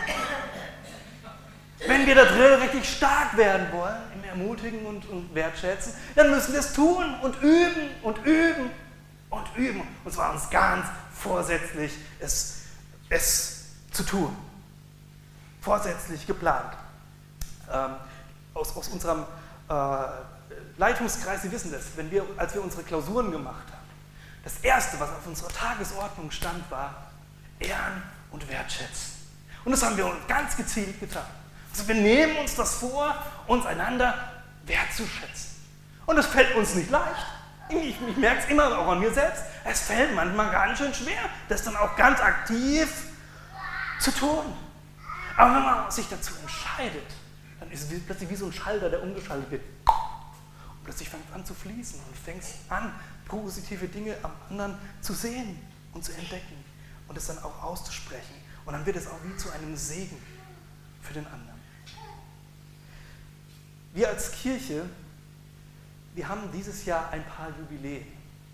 Wenn wir da drin richtig stark werden wollen, im Ermutigen und, und Wertschätzen, dann müssen wir es tun und üben und üben und üben. Und zwar uns ganz vorsätzlich es, es zu tun. Vorsätzlich geplant. Ähm, aus, aus unserem äh, Leitungskreis, Sie wissen das, wenn wir, als wir unsere Klausuren gemacht haben, das Erste, was auf unserer Tagesordnung stand, war Ehren und Wertschätzen. Und das haben wir uns ganz gezielt getan. Also wir nehmen uns das vor, uns einander wertzuschätzen. Und es fällt uns nicht leicht. Ich, ich merke es immer auch an mir selbst. Es fällt manchmal ganz schön schwer, das dann auch ganz aktiv zu tun. Aber wenn man sich dazu entscheidet, dann ist es plötzlich wie so ein Schalter, der umgeschaltet wird. Und plötzlich fängt es an zu fließen und fängst an, positive Dinge am anderen zu sehen und zu entdecken und es dann auch auszusprechen. Und dann wird es auch wie zu einem Segen für den anderen. Wir als Kirche, wir haben dieses Jahr ein paar Jubiläen.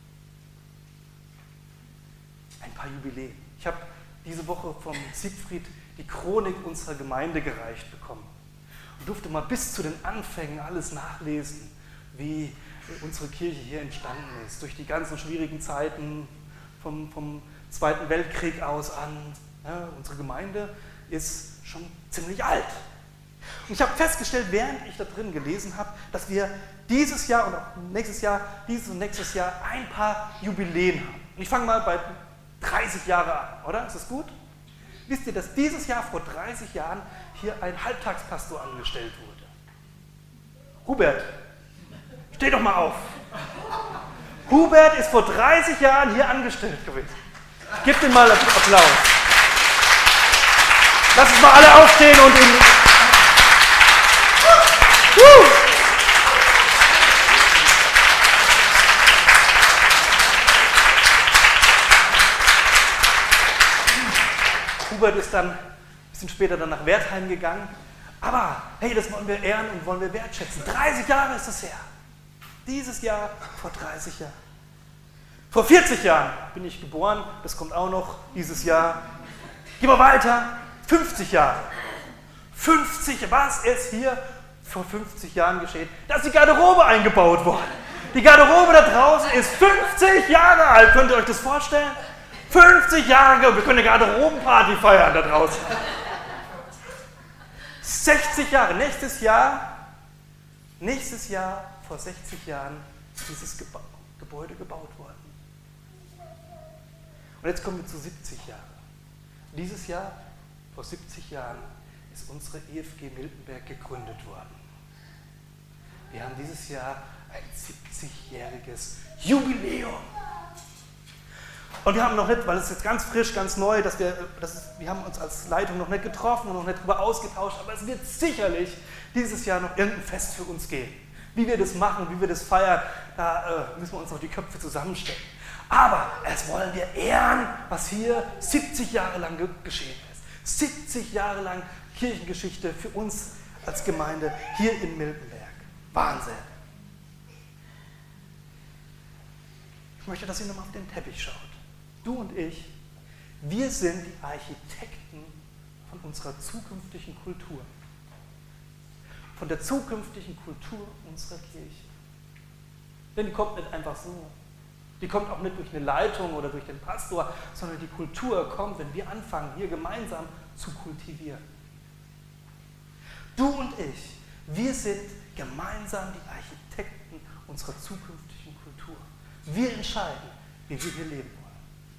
Ein paar Jubiläen. Ich habe diese Woche vom Siegfried die Chronik unserer Gemeinde gereicht bekommen und durfte mal bis zu den Anfängen alles nachlesen, wie unsere Kirche hier entstanden ist, durch die ganzen schwierigen Zeiten vom, vom Zweiten Weltkrieg aus an. Ja, unsere Gemeinde ist schon ziemlich alt. Und ich habe festgestellt, während ich da drin gelesen habe, dass wir dieses Jahr und auch nächstes Jahr, dieses und nächstes Jahr ein paar Jubiläen haben. Und ich fange mal bei dreißig Jahre an, oder? Ist das gut? Wisst ihr, dass dieses Jahr vor dreißig Jahren hier ein Halbtagspastor angestellt wurde? Hubert, steh doch mal auf. Hubert ist vor dreißig Jahren hier angestellt gewesen. Ich gebe ihm mal einen Applaus. Lass uns mal alle aufstehen und ihn... Uh. Hubert ist dann ein bisschen später dann nach Wertheim gegangen. Aber hey, das wollen wir ehren und wollen wir wertschätzen. dreißig Jahre ist das her. Dieses Jahr vor dreißig Jahren. Vor vierzig Jahren bin ich geboren. Das kommt auch noch dieses Jahr. Gehen wir weiter. fünfzig Jahre. fünfzig, was ist hier vor fünfzig Jahren geschehen? Da ist die Garderobe eingebaut worden. Die Garderobe da draußen ist fünfzig Jahre alt. Könnt ihr euch das vorstellen? fünfzig Jahre, wir können eine Garderobenparty feiern da draußen. sechzig Jahre, nächstes Jahr, nächstes Jahr, vor sechzig Jahren, ist dieses Geba- Gebäude gebaut worden. Und jetzt kommen wir zu siebzig Jahren. Dieses Jahr, vor siebzig Jahren, ist unsere E F G Miltenberg gegründet worden. Wir haben dieses Jahr ein siebzigjähriges Jubiläum. Und wir haben noch nicht, weil es jetzt ganz frisch, ganz neu, dass wir, das ist, wir haben uns als Leitung noch nicht getroffen und noch nicht darüber ausgetauscht, aber es wird sicherlich dieses Jahr noch irgendein Fest für uns geben. Wie wir das machen, wie wir das feiern, da äh, müssen wir uns noch die Köpfe zusammenstecken. Aber es wollen wir ehren, was hier siebzig Jahre lang ge- geschehen ist. siebzig Jahre lang Kirchengeschichte für uns als Gemeinde hier in Miltenberg. Wahnsinn. Ich möchte, dass ihr nochmal auf den Teppich schaut. Du und ich, wir sind die Architekten von unserer zukünftigen Kultur. Von der zukünftigen Kultur unserer Kirche. Denn die kommt nicht einfach so. Die kommt auch nicht durch eine Leitung oder durch den Pastor, sondern die Kultur kommt, wenn wir anfangen, hier gemeinsam zu kultivieren. Du und ich, wir sind gemeinsam die Architekten unserer zukünftigen Kultur. Wir entscheiden, wie wir hier leben wollen.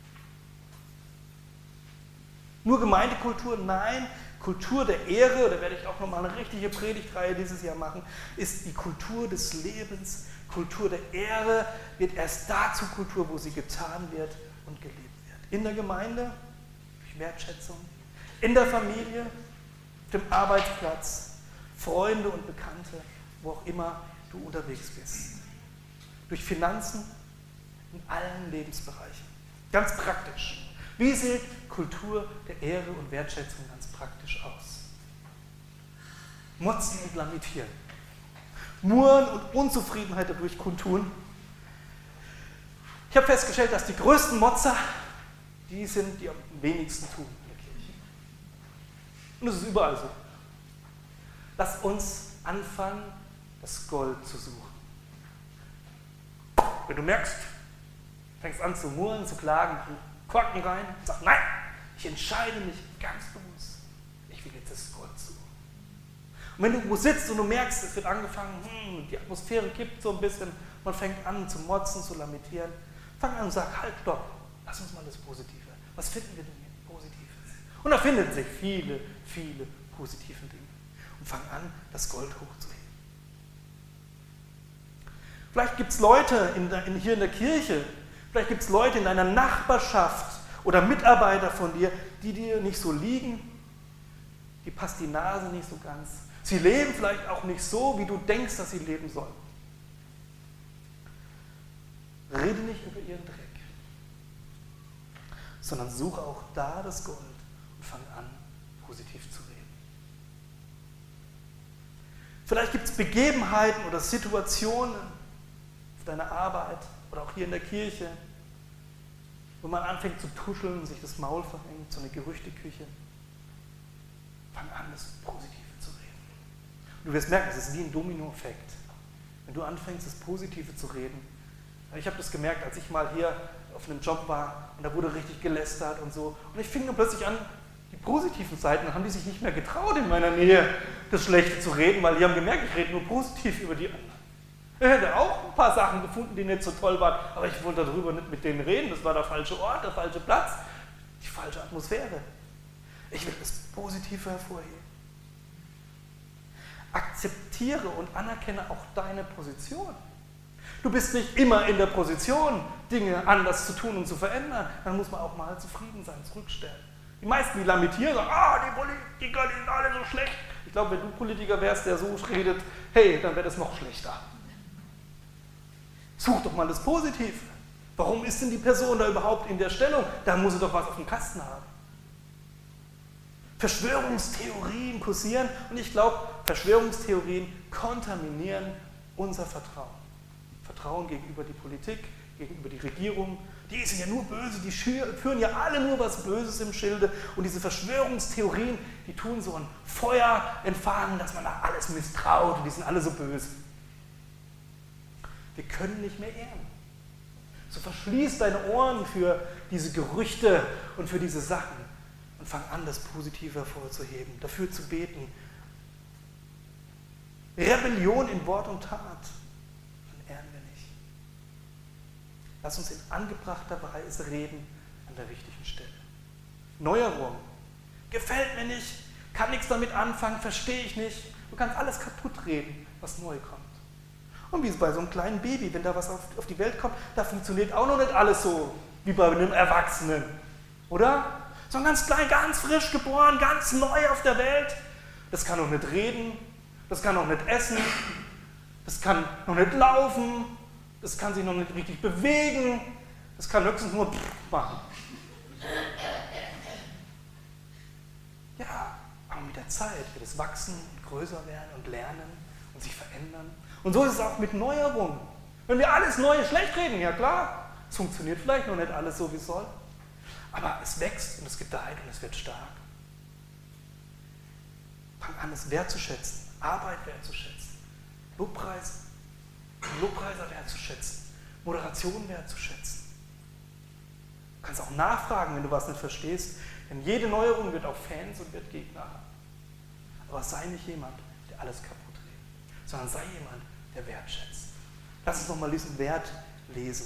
Nur Gemeindekultur? Nein. Kultur der Ehre, da werde ich auch nochmal eine richtige Predigtreihe dieses Jahr machen, ist die Kultur des Lebens. Kultur der Ehre wird erst dazu Kultur, wo sie getan wird und gelebt wird. In der Gemeinde, durch Wertschätzung, in der Familie, auf dem Arbeitsplatz, Freunde und Bekannte, wo auch immer du unterwegs bist. Durch Finanzen, in allen Lebensbereichen. Ganz praktisch. Wie sieht Kultur der Ehre und Wertschätzung ganz praktisch aus? Motzen und lamentieren. Murren und Unzufriedenheit dadurch kundtun. Ich habe festgestellt, dass die größten Motzer die sind, die am wenigsten tun in der Kirche. Und das ist überall so. Lass uns anfangen, das Gold zu suchen. Wenn du merkst, fängst an zu murren, zu klagen, Korken rein, sag nein, ich entscheide mich ganz bewusst, ich will jetzt das Gold suchen. Und wenn du irgendwo sitzt und du merkst, es wird angefangen, hm, die Atmosphäre kippt so ein bisschen, man fängt an zu motzen, zu lamentieren, fang an und sag, halt, stopp, lass uns mal das Positive. Was finden wir denn hier Positives? Und da finden sich viele, viele positive Dinge. Und fang an, das Gold hochzuheben. Vielleicht gibt es Leute in der, in, hier in der Kirche, vielleicht gibt es Leute in deiner Nachbarschaft oder Mitarbeiter von dir, die dir nicht so liegen, die passt die Nase nicht so ganz. Sie leben vielleicht auch nicht so, wie du denkst, dass sie leben sollen. Rede nicht über ihren Dreck, sondern suche auch da das Gold und fang an, positiv zu reden. Vielleicht gibt es Begebenheiten oder Situationen auf deiner Arbeit oder auch hier in der Kirche, wo man anfängt zu tuscheln und sich das Maul verhängt, so eine Gerüchteküche. Fang an, das Positive zu reden. Und du wirst merken, es ist wie ein Dominoeffekt. Wenn du anfängst, das Positive zu reden. Ich habe das gemerkt, als ich mal hier auf einem Job war und da wurde richtig gelästert und so. Und ich fing dann plötzlich an, die positiven Seiten, dann haben die sich nicht mehr getraut, in meiner Nähe das Schlechte zu reden, weil die haben gemerkt, ich rede nur positiv über die anderen. Ich hätte auch ein paar Sachen gefunden, die nicht so toll waren, aber ich wollte darüber nicht mit denen reden. Das war der falsche Ort, der falsche Platz, die falsche Atmosphäre. Ich will das Positive hervorheben. Akzeptiere und anerkenne auch deine Position. Du bist nicht immer in der Position, Dinge anders zu tun und zu verändern. Dann muss man auch mal zufrieden sein, zurückstellen. Die meisten, die lamentieren, sagen, ah, die Politiker, die sind alle so schlecht. Ich glaube, wenn du Politiker wärst, der so redet, hey, dann wäre das noch schlechter. Such doch mal das Positive. Warum ist denn die Person da überhaupt in der Stellung? Da muss sie doch was auf dem Kasten haben. Verschwörungstheorien kursieren und ich glaube, Verschwörungstheorien kontaminieren unser Vertrauen. Vertrauen gegenüber die Politik, gegenüber die Regierung. Die sind ja nur böse, die führen ja alle nur was Böses im Schilde. Und diese Verschwörungstheorien, die tun so ein Feuer entfachen, dass man da alles misstraut und die sind alle so böse. Wir können nicht mehr ehren. So verschließ deine Ohren für diese Gerüchte und für diese Sachen und fang an, das Positive hervorzuheben, dafür zu beten. Rebellion in Wort und Tat, dann ehren wir nicht. Lass uns in angebrachter Weise reden an der richtigen Stelle. Neuerung, gefällt mir nicht, kann nichts damit anfangen, verstehe ich nicht. Du kannst alles kaputt reden, was neu kommt. Und wie es bei so einem kleinen Baby, wenn da was auf, auf die Welt kommt, da funktioniert auch noch nicht alles so wie bei einem Erwachsenen. Oder? So ein ganz klein, ganz frisch geboren, ganz neu auf der Welt. Das kann noch nicht reden, das kann noch nicht essen, das kann noch nicht laufen, das kann sich noch nicht richtig bewegen, das kann höchstens nur machen. Ja, aber mit der Zeit wird es wachsen und größer werden und lernen und sich verändern. Und so ist es auch mit Neuerung. Wenn wir alles Neue schlecht reden, ja klar, es funktioniert vielleicht noch nicht alles so, wie es soll, aber es wächst und es gedeiht und es wird stark. Fang an, es wertzuschätzen, Arbeit wertzuschätzen, Lobpreis, Lobpreiser wertzuschätzen, Moderation wertzuschätzen. Du kannst auch nachfragen, wenn du was nicht verstehst, denn jede Neuerung wird auch Fans und wird Gegner haben. Aber sei nicht jemand, der alles kaputt redet, sondern sei jemand, der wertschätzt. Lass uns nochmal diesen Wert lesen.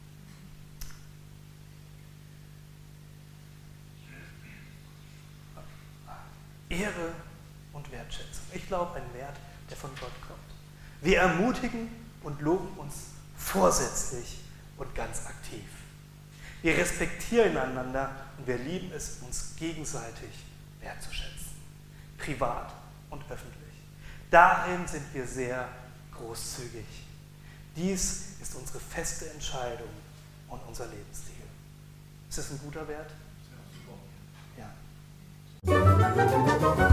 Ehre und Wertschätzung. Ich glaube, ein Wert, der von Gott kommt. Wir ermutigen und loben uns vorsätzlich und ganz aktiv. Wir respektieren einander und wir lieben es, uns gegenseitig wertzuschätzen. Privat und öffentlich. Darin sind wir sehr großzügig. Dies ist unsere feste Entscheidung und unser Lebensstil. Ist das ein guter Wert? Ja.